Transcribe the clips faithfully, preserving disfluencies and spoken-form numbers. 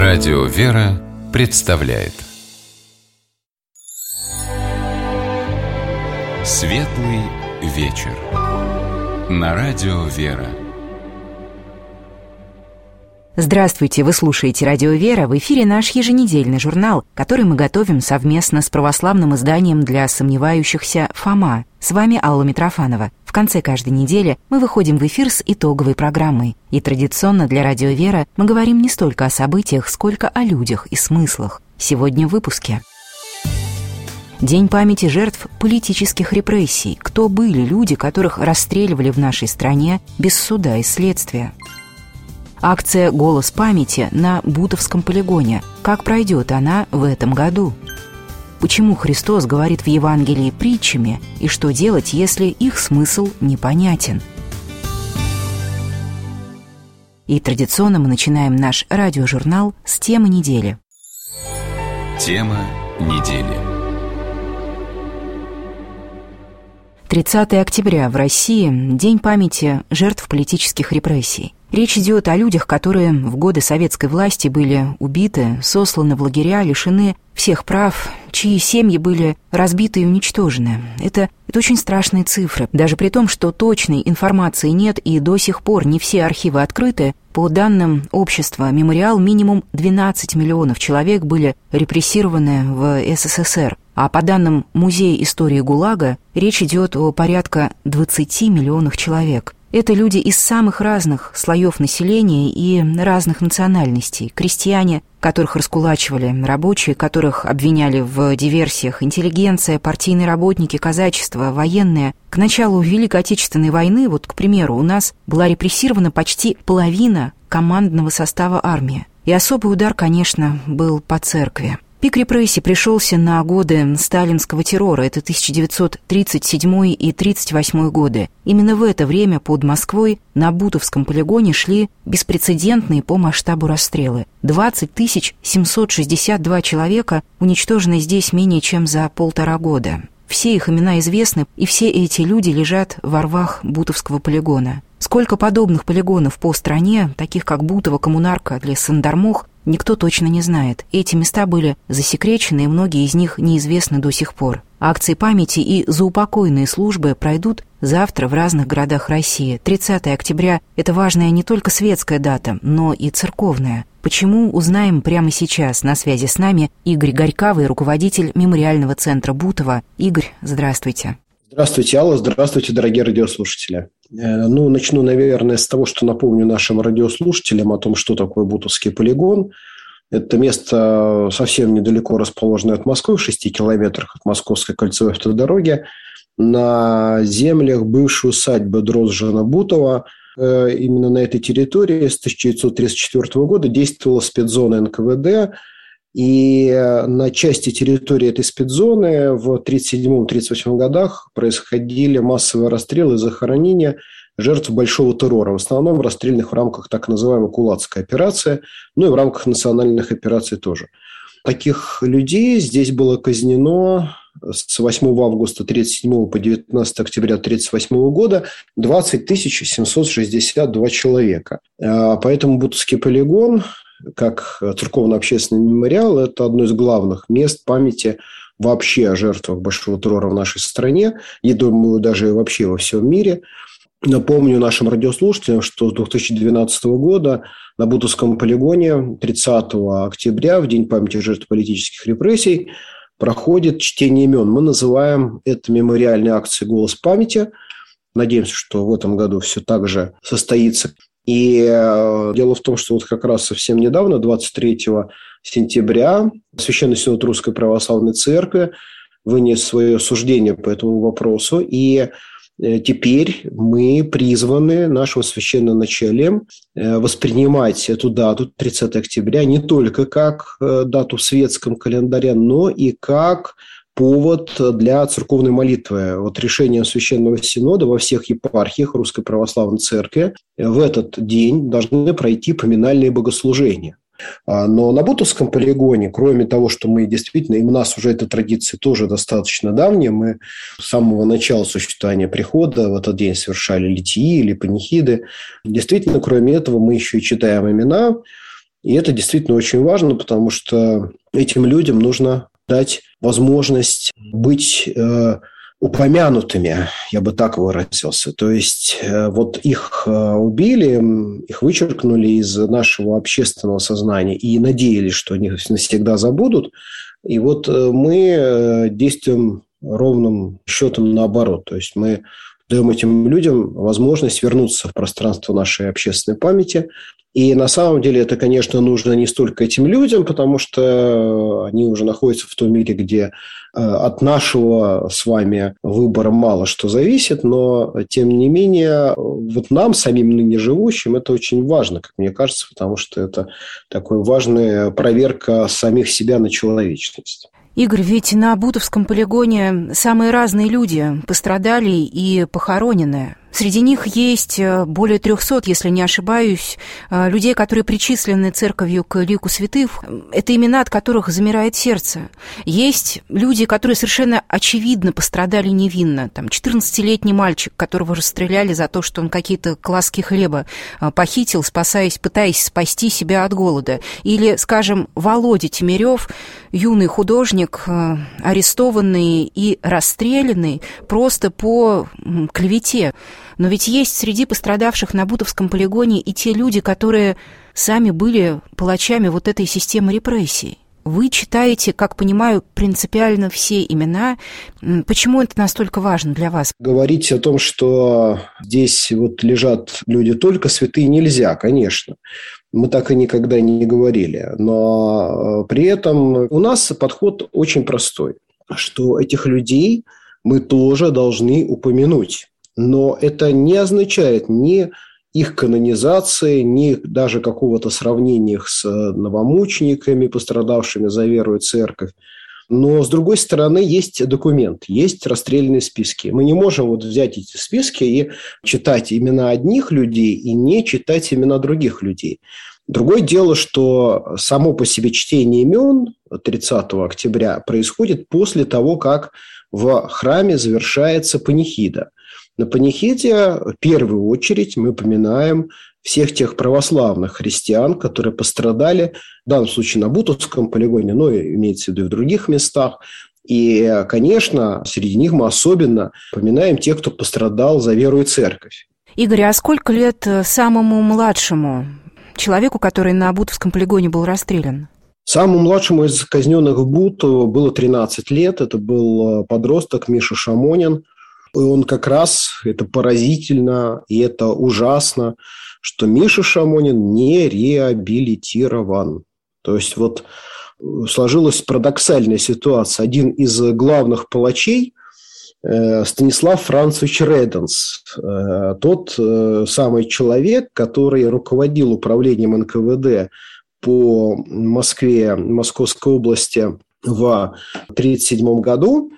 Радио «Вера» представляет Светлый вечер на Радио «Вера». Здравствуйте, вы слушаете Радио «Вера», в эфире наш еженедельный журнал, который мы готовим совместно с православным изданием для сомневающихся «Фома». С вами Алла Митрофанова. В конце каждой недели мы выходим в эфир с итоговой программой. И традиционно для Радио «Вера» мы говорим не столько о событиях, сколько о людях и смыслах. Сегодня в выпуске. День памяти жертв политических репрессий. Кто были люди, которых расстреливали в нашей стране без суда и следствия? Акция «Голос памяти» на Бутовском полигоне. Как пройдет она в этом году? Почему Христос говорит в Евангелии притчами, и что делать, если их смысл непонятен? И традиционно мы начинаем наш радиожурнал с темы недели. Тема недели. тридцатого октября в России – День памяти жертв политических репрессий. Речь идет о людях, которые в годы советской власти были убиты, сосланы в лагеря, лишены всех прав, чьи семьи были разбиты и уничтожены. Это, это очень страшные цифры. Даже при том, что точной информации нет и до сих пор не все архивы открыты, по данным общества «Мемориал», минимум двенадцать миллионов человек были репрессированы в СССР. А по данным Музея истории ГУЛАГа, речь идет о порядка двадцати миллионах человек. Это люди из самых разных слоев населения и разных национальностей. Крестьяне, которых раскулачивали, рабочие, которых обвиняли в диверсиях, интеллигенция, партийные работники, казачество, военные. К началу Великой Отечественной войны, вот, к примеру, у нас была репрессирована почти половина командного состава армии. И особый удар, конечно, был по церкви. Пик репрессий пришелся на годы сталинского террора, это тысяча девятьсот тридцать седьмой и тридцать восьмой годы. Именно в это время под Москвой на Бутовском полигоне шли беспрецедентные по масштабу расстрелы. двадцать тысяч семьсот шестьдесят два человека уничтожены здесь менее чем за полтора года. Все их имена известны, и все эти люди лежат во рвах Бутовского полигона. Сколько подобных полигонов по стране, таких как Бутово, Коммунарка или Сандармох, никто точно не знает. Эти места были засекречены, и многие из них неизвестны до сих пор. Акции памяти и заупокойные службы пройдут завтра в разных городах России. тридцатого октября – это важная не только светская дата, но и церковная. Почему, узнаем прямо сейчас. На связи с нами Игорь Горькавый, руководитель мемориального центра Бутово. Игорь, здравствуйте. Здравствуйте, Алла. Здравствуйте, дорогие радиослушатели. Ну, начну, наверное, с того, что напомню нашим радиослушателям о том, что такое Бутовский полигон. Это место совсем недалеко расположенное от Москвы, в шести километрах от Московской кольцевой автодороги, на землях бывшей усадьбы Дрозжина-Бутова. Именно на этой территории с тысяча девятьсот тридцать четвёртого года действовала спецзона эн ка вэ дэ, и на части территории этой спецзоны в тридцать седьмом — тридцать восьмом годах происходили массовые расстрелы и захоронения жертв большого террора, в основном расстрельных в рамках так называемой Кулацкой операции, ну и в рамках национальных операций тоже. Таких людей здесь было казнено с восьмого августа тридцать седьмого по девятнадцатого октября тридцать восьмого года двадцать тысяч семьсот шестьдесят два человека. Поэтому Бутовский полигон, как церковно-общественный мемориал, это одно из главных мест памяти вообще о жертвах большого террора в нашей стране, и, думаю, даже вообще во всем мире. Напомню нашим радиослушателям, что с две тысячи двенадцатого года на Бутовском полигоне тридцатого октября, в День памяти жертв политических репрессий, проходит чтение имен. Мы называем это мемориальной акцией «Голос памяти». Надеемся, что в этом году все так же состоится. И дело в том, что вот как раз совсем недавно, двадцать третьего сентября, Священный Синод Русской Православной Церкви вынес свое суждение по этому вопросу. И теперь мы призваны нашим священноначалием воспринимать эту дату, тридцатого октября, не только как дату в светском календаре, но и как повод для церковной молитвы. Вот решением Священного Синода во всех епархиях Русской Православной Церкви в этот день должны пройти поминальные богослужения. Но на Бутовском полигоне, кроме того, что мы действительно, и у нас уже эта традиция тоже достаточно давняя, мы с самого начала существования прихода в этот день совершали литии или панихиды. Действительно, кроме этого, мы еще и читаем имена И это действительно очень важно, потому что этим людям нужно дать возможность быть э, упомянутыми, я бы так выразился. То есть э, вот их э, убили, их вычеркнули из нашего общественного сознания и надеялись, что они навсегда забудут. И вот э, мы действуем ровным счетом наоборот. То есть мы даем этим людям возможность вернуться в пространство нашей общественной памяти. И на самом деле это, конечно, нужно не столько этим людям, потому что они уже находятся в том мире, где от нашего с вами выбора мало что зависит, но, тем не менее, вот нам, самим ныне живущим, это очень важно, как мне кажется, потому что это такая важная проверка самих себя на человечность. Игорь, ведь на Бутовском полигоне самые разные люди пострадали и похоронены. Среди них есть более трехсот, если не ошибаюсь, людей, которые причислены церковью к лику святых. Это имена, от которых замирает сердце. Есть люди, которые совершенно очевидно пострадали невинно. Там четырнадцатилетний мальчик, которого расстреляли за то, что он какие-то класки хлеба похитил, спасаясь, пытаясь спасти себя от голода. Или, скажем, Володя Темирёв, юный художник, арестованный и расстрелянный просто по клевете. Но ведь есть среди пострадавших на Бутовском полигоне и те люди, которые сами были палачами вот этой системы репрессий. Вы читаете, как понимаю, принципиально все имена. Почему это настолько важно для вас? Говорить о том, что здесь вот лежат люди только святые, нельзя, конечно. Мы так и никогда не говорили. Но при этом у нас подход очень простой, что этих людей мы тоже должны упомянуть. Но это не означает ни их канонизации, ни даже какого-то сравнения с новомучениками, пострадавшими за веру и церковь. Но, с другой стороны, есть документ, есть расстрельные списки. Мы не можем вот взять эти списки и читать имена одних людей и не читать имена других людей. Другое дело, что само по себе чтение имен тридцатого октября происходит после того, как в храме завершается панихида. На панихиде в первую очередь мы поминаем всех тех православных христиан, которые пострадали, в данном случае на Бутовском полигоне, но имеется в виду и в других местах. И, конечно, среди них мы особенно поминаем тех, кто пострадал за веру и церковь. Игорь, а сколько лет самому младшему человеку, который на Бутовском полигоне был расстрелян? Самому младшему из казненных в Бутово было тринадцать лет. Это был подросток Миша Шамонин. И он как раз, это поразительно и это ужасно, что Миша Шамонин не реабилитирован. То есть вот сложилась парадоксальная ситуация. Один из главных палачей, Станислав Францевич Реденс, тот самый человек, который руководил управлением эн ка вэ дэ по Москве, Московской области в тридцать седьмом году,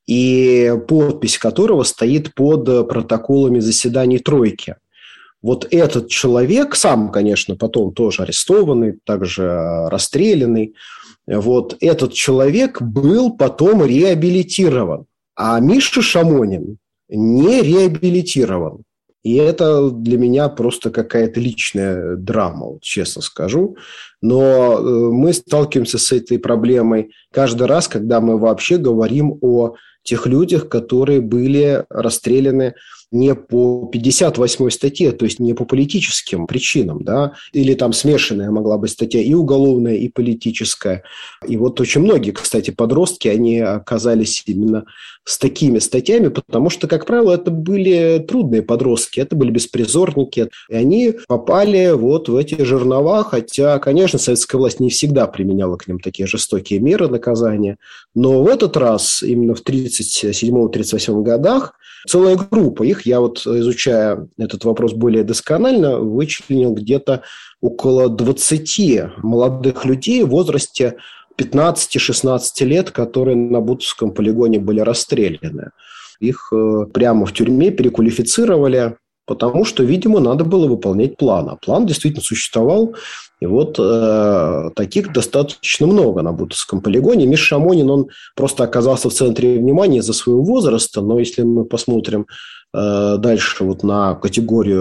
и подпись которого стоит под протоколами заседаний Тройки. Вот этот человек, сам, конечно, потом тоже арестованный, также расстрелянный, вот этот человек был потом реабилитирован, а Миша Шамонин не реабилитирован. И это для меня просто какая-то личная драма, честно скажу. Но мы сталкиваемся с этой проблемой каждый раз, когда мы вообще говорим о тех людях, которые были расстреляны не по пятьдесят восьмой статье, то есть не по политическим причинам, да, или там смешанная могла быть статья и уголовная, и политическая. И вот очень многие, кстати, подростки, они оказались именно с такими статьями, потому что, как правило, это были трудные подростки, это были беспризорники, и они попали вот в эти жернова, хотя, конечно, советская власть не всегда применяла к ним такие жестокие меры наказания, но в этот раз, именно в тридцать седьмом — тридцать восьмом годах, целая группа их, я вот, изучая этот вопрос более досконально, вычленил где-то около двадцати молодых людей в возрасте пятнадцати-шестнадцати лет, которые на Бутовском полигоне были расстреляны. Их прямо в тюрьме переквалифицировали, потому что, видимо, надо было выполнять план. А план действительно существовал. И вот э, таких достаточно много на Бутовском полигоне. Миша Шамонин, он просто оказался в центре внимания из-за своего возраста. Но если мы посмотрим э, дальше вот на категорию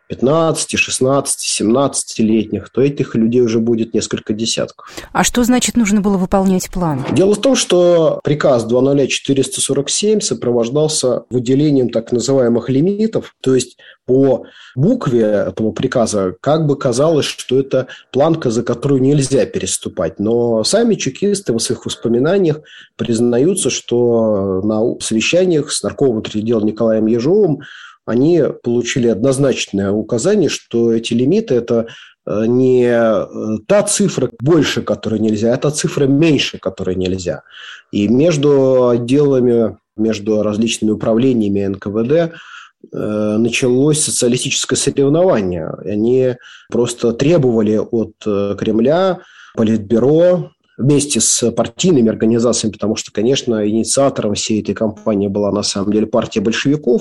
пятнадцати, шестнадцати, семнадцатилетних, то этих людей уже будет несколько десятков. А что значит нужно было выполнять план? Дело в том, что приказ два тысячи четыреста сорок семь сопровождался выделением так называемых лимитов, то есть по букве этого приказа как бы казалось, что это планка, за которую нельзя переступать. Но сами чекисты в своих воспоминаниях признаются, что на совещаниях с наркомом внутренних дел Николаем Ежовым они получили однозначное указание, что эти лимиты – это не та цифра больше, которой нельзя, а та цифра меньше, которой нельзя. И между отделами, между различными управлениями эн ка вэ дэ началось социалистическое соревнование. Они просто требовали от Кремля, Политбюро, вместе с партийными организациями, потому что, конечно, инициатором всей этой кампании была на самом деле партия большевиков,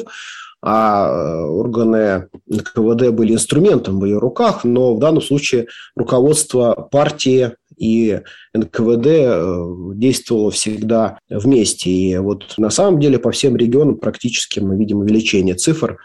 а органы эн ка вэ дэ были инструментом в ее руках, но в данном случае руководство партии и эн ка вэ дэ действовало всегда вместе. И вот на самом деле по всем регионам практически мы видим увеличение цифр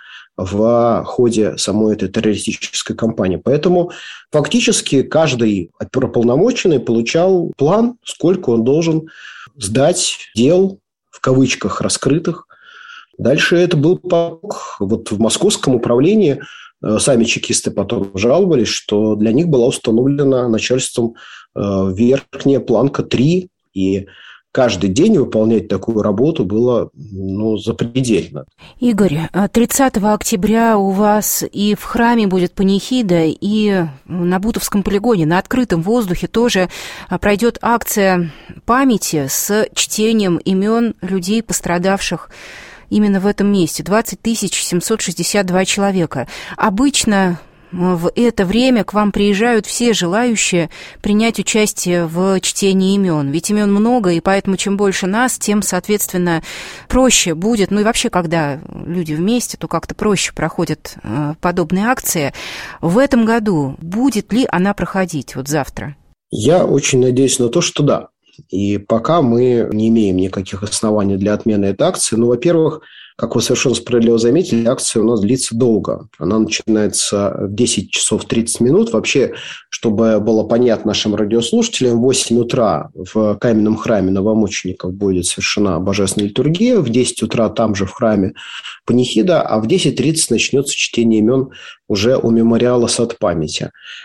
в ходе самой этой террористической кампании. Поэтому фактически каждый оперуполномоченный получал план, сколько он должен сдать дел, в кавычках, раскрытых. Дальше это был поток. Вот в московском управлении сами чекисты потом жаловались, что для них была установлена начальством верхняя планка три, и каждый день выполнять такую работу было ну, запредельно. Игорь, тридцатого октября у вас и в храме будет панихида, и на Бутовском полигоне, на открытом воздухе тоже пройдет акция памяти с чтением имен людей, пострадавших именно в этом месте. двадцать тысяч семьсот шестьдесят два человека. Обычно в это время к вам приезжают все желающие принять участие в чтении имен. Ведь имен много, и поэтому чем больше нас, тем, соответственно, проще будет. Ну и вообще, когда люди вместе, то как-то проще проходят подобные акции. В этом году будет ли она проходить вот завтра? Я очень надеюсь на то, что да. И пока мы не имеем никаких оснований для отмены этой акции. Ну, во-первых, как вы совершенно справедливо заметили, акция у нас длится долго. Она начинается в десять часов тридцать минут. Вообще, чтобы было понятно нашим радиослушателям, в восемь утра в каменном храме новомучеников будет совершена божественная литургия. В десять утра там же в храме панихида, а в десять тридцать начнется чтение имен уже у мемориала «Сад памяти».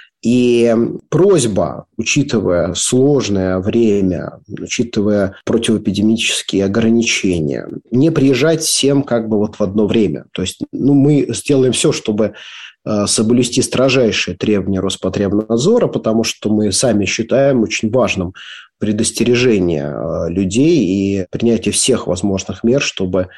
И просьба, учитывая сложное время, учитывая противоэпидемические ограничения, не приезжать всем как бы вот в одно время. То есть ну, мы сделаем все, чтобы соблюсти строжайшие требования Роспотребнадзора, потому что мы сами считаем очень важным предостережение людей и принятие всех возможных мер, чтобы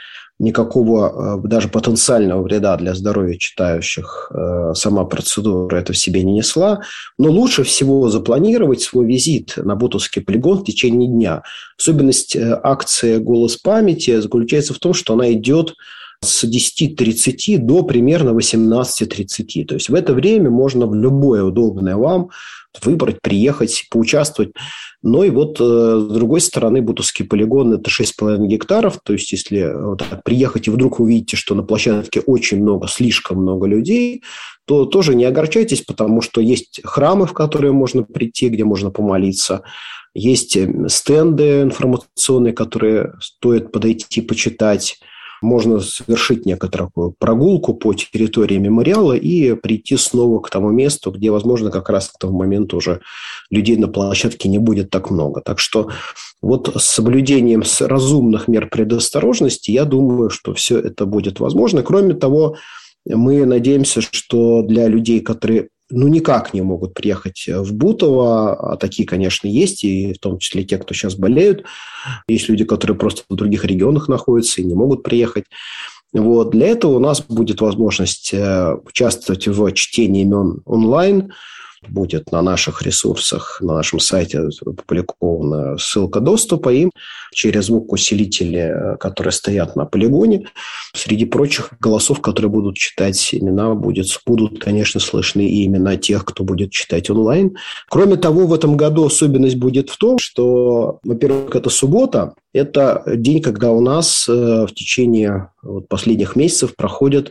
никакого даже потенциального вреда для здоровья читающих сама процедура это в себе не несла. Но лучше всего запланировать свой визит на Бутовский полигон в течение дня. Особенность акции «Голос памяти» заключается в том, что она идет с десяти тридцати до примерно восемнадцати тридцати. То есть в это время можно в любое удобное вам выбрать, приехать, поучаствовать. Но и вот с другой стороны Бутовский полигон – это шесть с половиной гектаров. То есть если вот так приехать и вдруг вы видите, что на площадке очень много, слишком много людей, то тоже не огорчайтесь, потому что есть храмы, в которые можно прийти, где можно помолиться. Есть стенды информационные, которые стоит подойти почитать. Можно совершить некоторую прогулку по территории мемориала и прийти снова к тому месту, где, возможно, как раз к тому моменту уже людей на площадке не будет так много. Так что вот с соблюдением разумных мер предосторожности, я думаю, что все это будет возможно. Кроме того, мы надеемся, что для людей, которые ну, никак не могут приехать в Бутово, а такие, конечно, есть, и в том числе те, кто сейчас болеют. Есть люди, которые просто в других регионах находятся и не могут приехать. Вот. Для этого у нас будет возможность участвовать в чтении имен онлайн. Будет на наших ресурсах, на нашем сайте опубликована ссылка доступа, и через звукоусилители, которые стоят на полигоне, среди прочих голосов, которые будут читать имена, будет, будут, конечно, слышны и имена тех, кто будет читать онлайн. Кроме того, в этом году особенность будет в том, что, во-первых, это суббота, это день, когда у нас в течение последних месяцев проходят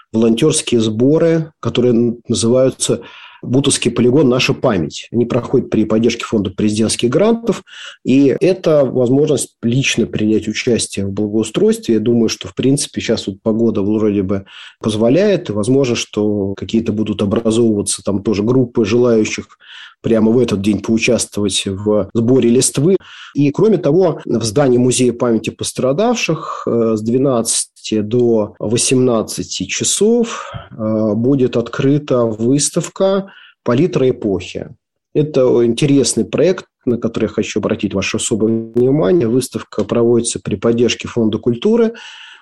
волонтерские сборы, которые называются «Бутовский полигон. Наша память». Они проходят при поддержке фонда президентских грантов. И это возможность лично принять участие в благоустройстве. Я думаю, что, в принципе, сейчас вот погода вроде бы позволяет. И возможно, что какие-то будут образовываться там тоже группы желающих прямо в этот день поучаствовать в сборе листвы. И, кроме того, в здании Музея памяти пострадавших с двенадцати до восемнадцати часов будет открыта выставка «Палитра эпохи». Это интересный проект, на который я хочу обратить ваше особое внимание. Выставка проводится при поддержке Фонда культуры.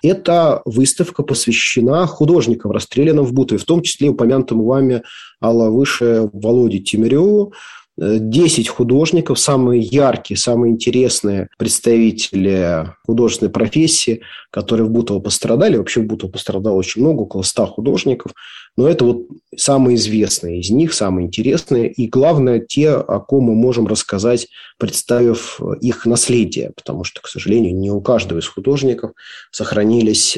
Эта выставка посвящена художникам, расстрелянным в Бутове, в том числе упомянутому вами, Алла, выше Володе Темиреву. Десять художников, самые яркие, самые интересные представители художественной профессии, которые в Бутово пострадали. Вообще в Бутово пострадало очень много, около ста художников. Но это вот самые известные из них, самые интересные. И главное, те, о ком мы можем рассказать, представив их наследие. Потому что, к сожалению, не у каждого из художников сохранились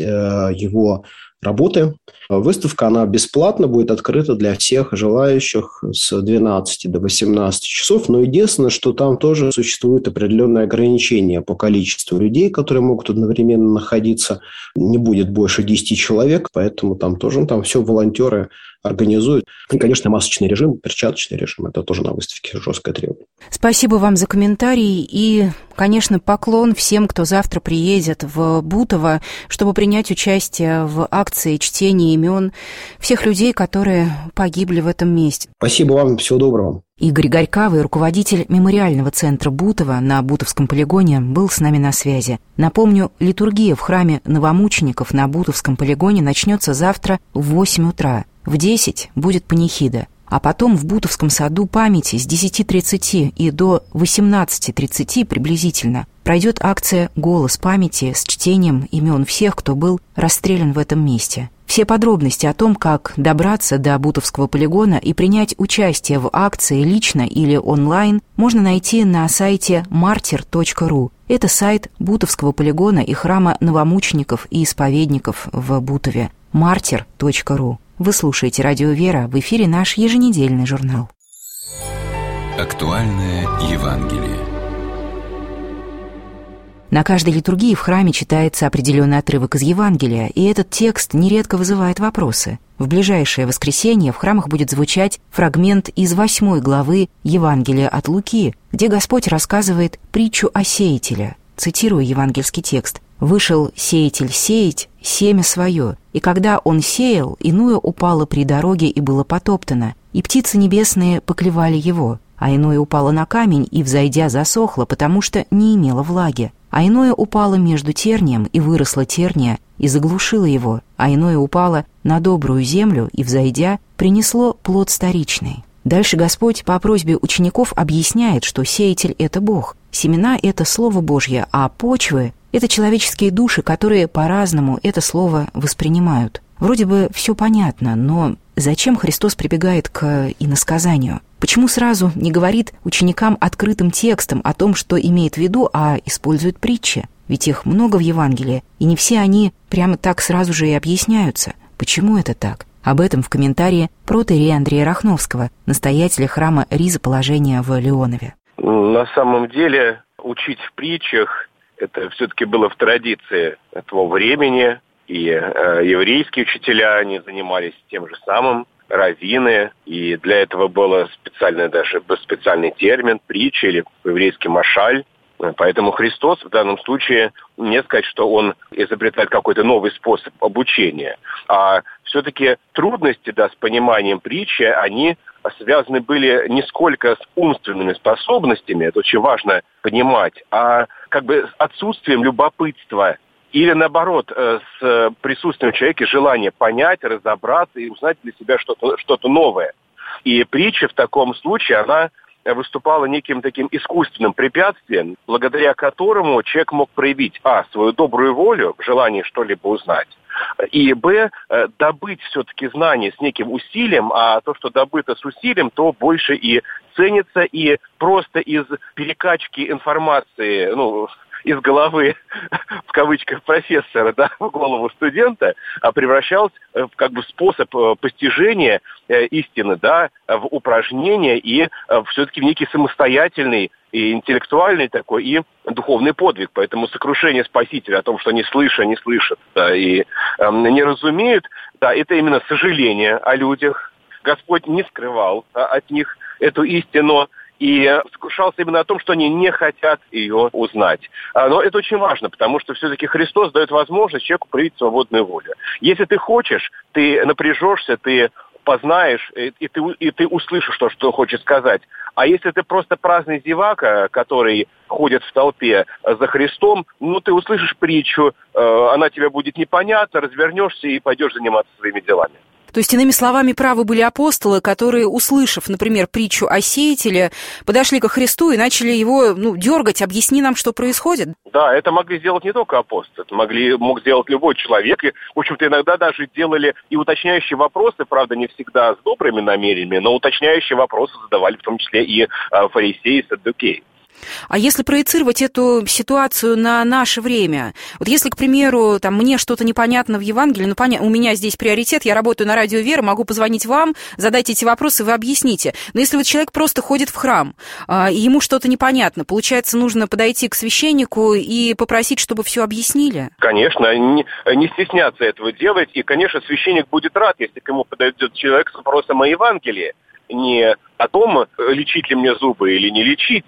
его работы. Выставка, она бесплатно будет открыта для всех желающих с двенадцати до восемнадцати часов. Но единственное, что там тоже существует определенное ограничение по количеству людей, которые могут одновременно находиться. Не будет больше десяти человек, поэтому там тоже ну, там все волонтеры организуют. И, конечно, масочный режим, перчаточный режим. Это тоже на выставке жесткое требование. Спасибо вам за комментарий. И, конечно, поклон всем, кто завтра приедет в Бутово, чтобы принять участие в акции чтения имен всех людей, которые погибли в этом месте. Спасибо вам. Всего доброго. Игорь Горькавый, руководитель мемориального центра Бутово на Бутовском полигоне, был с нами на связи. Напомню, литургия в храме новомучеников на Бутовском полигоне начнется завтра в восемь утра. В десять будет панихида. А потом в Бутовском саду памяти с десяти тридцати и до восемнадцати тридцати приблизительно пройдет акция «Голос памяти» с чтением имен всех, кто был расстрелян в этом месте. Все подробности о том, как добраться до Бутовского полигона и принять участие в акции лично или онлайн, можно найти на сайте мартир точка ру. Это сайт Бутовского полигона и храма новомучеников и исповедников в Бутове. мартир точка ру. Вы слушаете «Радио Вера», в эфире наш еженедельный журнал. Актуальное Евангелие. На каждой литургии в храме читается определенный отрывок из Евангелия, и этот текст нередко вызывает вопросы. В ближайшее воскресенье в храмах будет звучать фрагмент из восьмой главы Евангелия от Луки, где Господь рассказывает притчу о сеятеле. Цитирую евангельский текст. «Вышел сеятель сеять семя свое, и когда он сеял, иное упало при дороге и было потоптано, и птицы небесные поклевали его, а иное упало на камень и, взойдя, засохло, потому что не имело влаги, а иное упало между тернием, и выросла терния, и заглушила его, а иное упало на добрую землю, и, взойдя, принесло плод сторичный». Дальше Господь по просьбе учеников объясняет, что сеятель — это Бог, семена — это Слово Божье, а почвы — это человеческие души, которые по-разному это слово воспринимают. Вроде бы все понятно, но зачем Христос прибегает к иносказанию? Почему сразу не говорит ученикам открытым текстом о том, что имеет в виду, а использует притчи? Ведь их много в Евангелии, и не все они прямо так сразу же и объясняются. Почему это так? Об этом в комментарии протоиерея Андрея Рахновского, настоятеля храма Ризоположения в Леонове. На самом деле учить в притчах это все-таки было в традиции этого времени, и э, еврейские учителя, они занимались тем же самым, раввины, и для этого был специальный, даже специальный термин притча или по-еврейски машаль. Поэтому Христос в данном случае, не сказать, что он изобретает какой-то новый способ обучения, а все-таки трудности, да, с пониманием притчи, они связаны были не сколько с умственными способностями, это очень важно понимать, а как бы с отсутствием любопытства или, наоборот, с присутствием человека желания понять, разобраться и узнать для себя что-то, что-то новое. И притча в таком случае, она выступала неким таким искусственным препятствием, благодаря которому человек мог проявить, а, свою добрую волю, желание что-либо узнать, и, б, добыть все-таки знания с неким усилием, а то, что добыто с усилием, то больше и ценится, и просто из перекачки информации, ну, из головы, в кавычках, профессора, да, в голову студента, превращалось в как бы способ постижения истины, да, в упражнение и все-таки в некий самостоятельный и интеллектуальный такой, и духовный подвиг. Поэтому сокрушение Спасителя о том, что не слышат, не слышат, да, и э, не разумеют, да, это именно сожаление о людях. Господь не скрывал а, от них эту истину и сокрушался именно о том, что они не хотят ее узнать. А, но это очень важно, потому что все-таки Христос дает возможность человеку проявить свободную волю. Если ты хочешь, ты напряжешься, ты познаешь, и, и, ты, и ты услышишь то, что хочет сказать. А если ты просто праздный зевака, который ходит в толпе за Христом, ну, ты услышишь притчу, э, она тебе будет непонятна, развернешься и пойдешь заниматься своими делами. То есть, иными словами, правы были апостолы, которые, услышав, например, притчу о сеятеле, подошли ко Христу и начали его, ну, дергать, объясни нам, что происходит. Да, это могли сделать не только апостолы, это могли, мог сделать любой человек. И, в общем-то, иногда даже делали и уточняющие вопросы, правда, не всегда с добрыми намерениями, но уточняющие вопросы задавали в том числе и а, фарисеи, и саддукеи. А если проецировать эту ситуацию на наше время, вот если, к примеру, там, мне что-то непонятно в Евангелии, ну, поня... у меня здесь приоритет, я работаю на радио Вера, могу позвонить вам, задать эти вопросы, вы объясните. Но если вот человек просто ходит в храм, и ему что-то непонятно, получается, нужно подойти к священнику и попросить, чтобы все объяснили? Конечно, не, не стесняться этого делать, и, конечно, священник будет рад, если к нему подойдет человек с вопросом о Евангелии, не о том, лечить ли мне зубы или не лечить,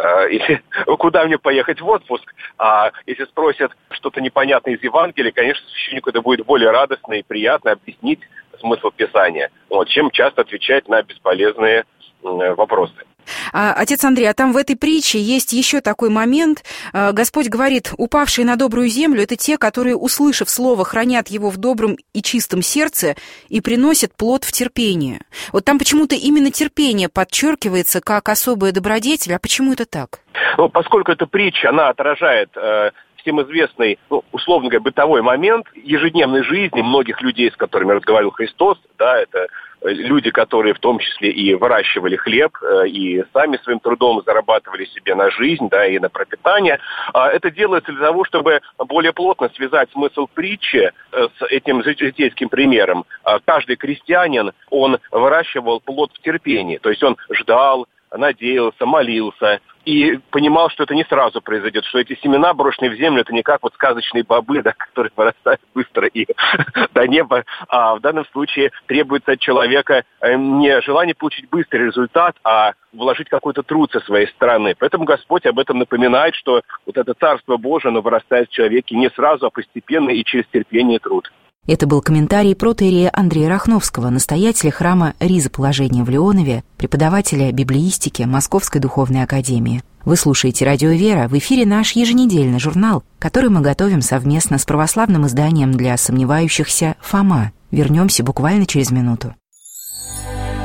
или куда мне поехать в отпуск. А если спросят что-то непонятное из Евангелия, конечно, священнику это будет более радостно и приятно объяснить смысл Писания, вот, чем часто отвечать на бесполезные вопросы. А, отец Андрей, а там в этой притче есть еще такой момент. Господь говорит, упавшие на добрую землю — это те, которые, услышав слово, хранят его в добром и чистом сердце и приносят плод в терпении. Вот там почему-то именно терпение подчеркивается как особая добродетель. А почему это так? Ну, поскольку эта притча, она отражает э, всем известный, ну, условно говоря, бытовой момент ежедневной жизни многих людей, с которыми разговаривал Христос, да, это люди, которые в том числе и выращивали хлеб, и сами своим трудом зарабатывали себе на жизнь, да, и на пропитание. Это делается для того, чтобы более плотно связать смысл притчи с этим житейским примером. Каждый крестьянин, он выращивал плод в терпении, то есть он ждал, надеялся, молился и понимал, что это не сразу произойдет, что эти семена, брошенные в землю, это не как вот сказочные бобы, да, которые вырастают быстро и до неба, а в данном случае требуется от человека не желание получить быстрый результат, а вложить какой-то труд со своей стороны. Поэтому Господь об этом напоминает, что вот это Царство Божие, оно вырастает в человеке не сразу, а постепенно и через терпение и труд. Это был комментарий протоиерея Андрея Рахновского, настоятеля храма Ризоположения в Леонове, преподавателя библеистики Московской духовной академии. Вы слушаете «Радио Вера», в эфире наш еженедельный журнал, который мы готовим совместно с православным изданием для сомневающихся «Фома». Вернемся буквально через минуту.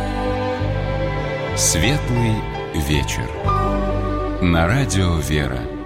Светлый вечер. На радио Вера.